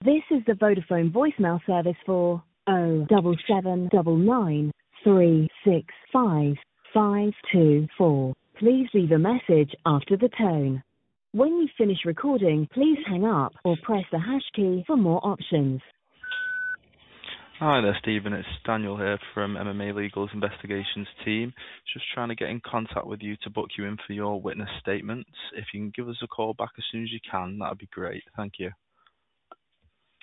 This is the Vodafone voicemail service for 07799365524. Please leave a message after the tone. When you finish recording, please hang up or press the hash key for more options. Hi there, Stephen. It's Daniel here from MMA Legal's investigations team. Just trying to get in contact with you to book you in for your witness statements. If you can give us a call back as soon as you can, that would be great. Thank you.